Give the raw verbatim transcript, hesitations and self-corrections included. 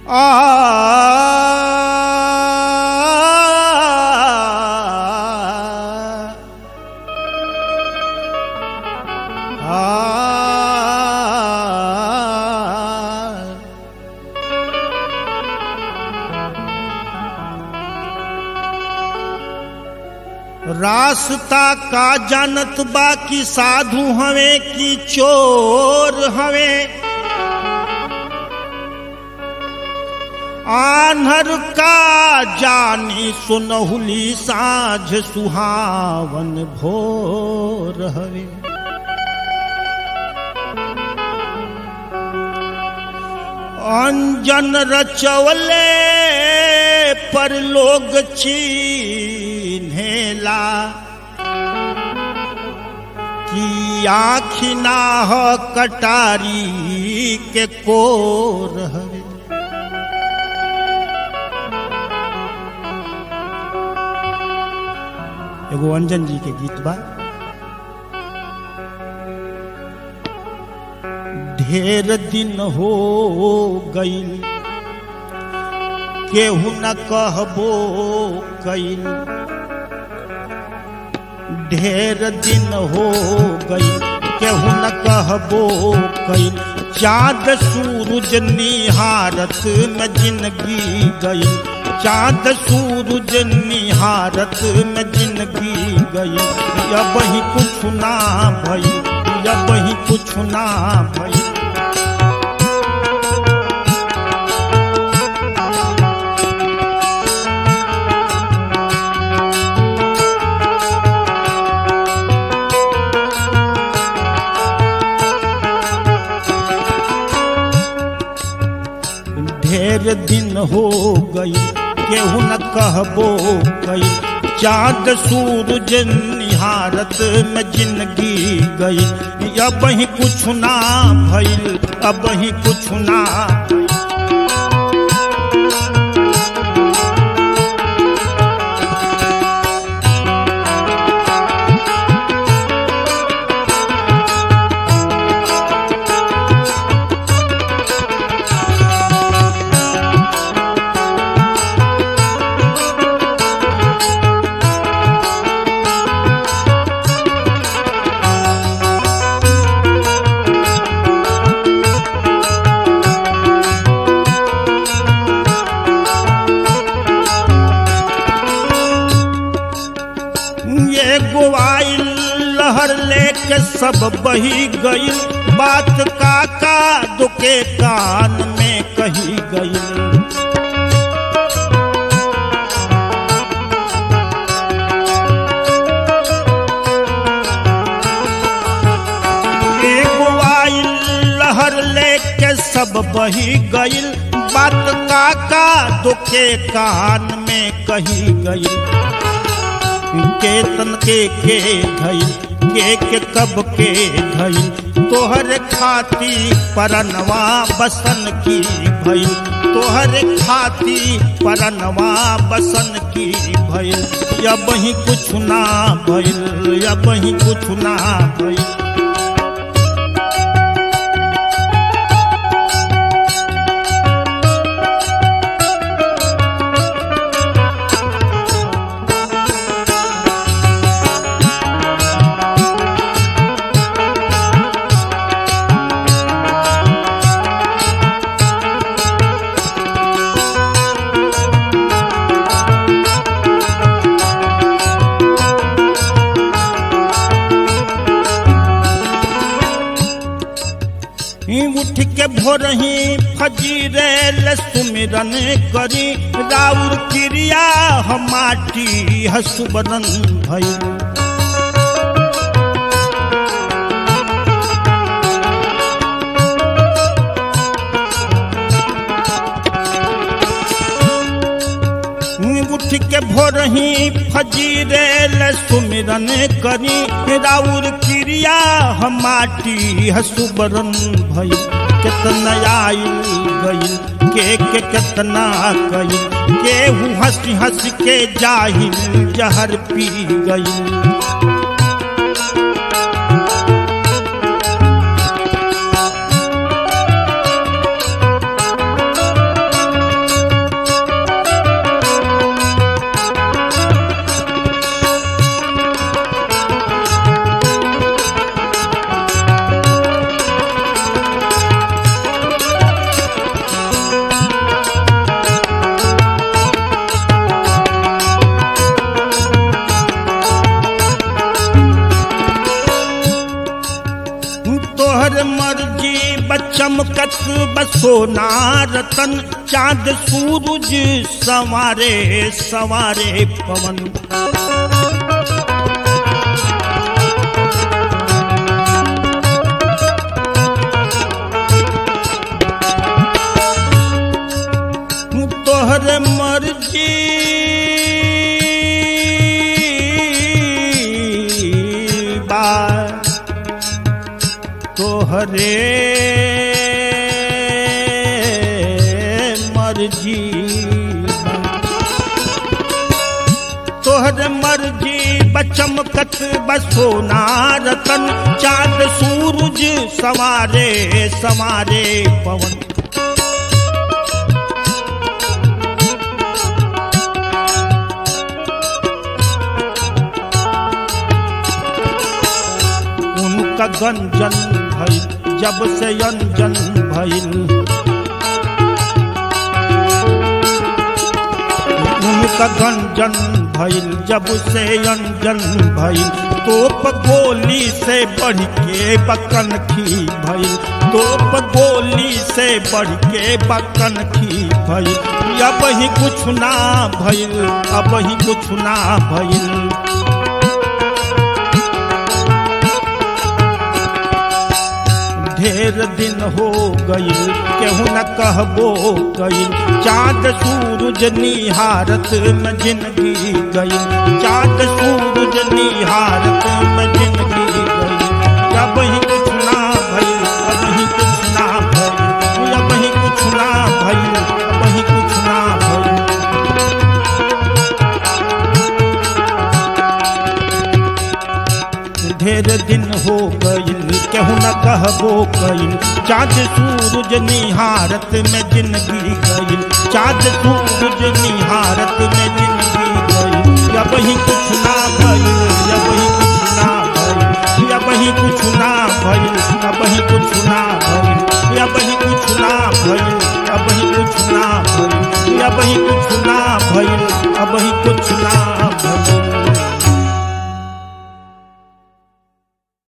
रास्ता का जानत बाकी साधु हवे की चोर हवे। आन्हर का जानी सुनहुली साँझ सुहावन भोर हवे। अंजन रचवले पर लोग चिन्हेला कि आँखी ना हो कटारी के कोर हवे। एगो अंजन जी के गीत बा। ढेर दिन हो गईल केहू न कहबो कईल। ढेर दिन हो गईल केहू न कहबो कईल। चाँद सूरज निहारत में जिंदगी गई। चाँद सूरज निहारत में जिंदगी गई। अब ही कुछ ना भई, अब ही कुछ ना भई। ढेर दिन हो गई केहू न कहबो कई। चाँद सूरज निहारत में जिंदगी गई। अब ही कुछ ना भइल, अब ही कुछ ना भइल। लहर लेके सब बही गई। बात काका दो के कान में कही गई। एगो आइल लहर लेके सब बही गई। बात काका दो के कान में कही गई। केतन के के धइल के के कब के धइल। तोहर खाती परनवा बसन की भइल। तोहर खाती परनवा बसन की भइल। अब ही कुछ ना भइल, अब ही कुछ ना भइल। उठ के भोरही फजीरे सुमिरन करी। राउर क्रिया हम माटी हसुबरन भई। उठ के भोरही फजीरे सुमिरन करी। राउर क्रिया हम माटी हसुबरन भई। कितना आइल गई के के कितना कई। केहू हंसी हंस के जाहिल जहर पी गई। चमकत बसोना रतन, चांद सूरज संवारे संवारे पवन। तोहर मर्जी बा, तोहरे मर्जी बा, तोहर मर्जी बचमकत बसोना रतन, चांद सूरज संवारे संवारे पवन। गंजन भइल जब से अंजन भइल, उनका गंजन भइल जब से अंजन भइल। तोप गोली से बढ़ के बकन की भइल, तोप गोली से बढ़ के बकन की भइल। अब ही कुछ ना भइल, अब ही कुछ ना भइल। ढेर दिन हो गईल केहू न कहबो गईल, चाँद सूरज निहारत में जिंदगी गईल, चाँद सूरज निहारत में जिंदगी गईल। अब ही कुछ ना भइल, अब ही कुछ ना भइल, अब ही कुछ ना भइल, अब ही कुछ ना भइल। ढेर दिन हो गईल केहू न कहबो गईल, चाँद सूरज निहारत में जिंदगी गईल, चाँद सूरज निहारत में जिंदगी गईल। अब ही कुछ ना भइल, अब ही कुछ ना भइल, अब ही कुछ ना भइल, अब ही कुछ ना भइल, अब ही कुछ ना भइल, अब ही कुछ ना भइल, अब ही कुछ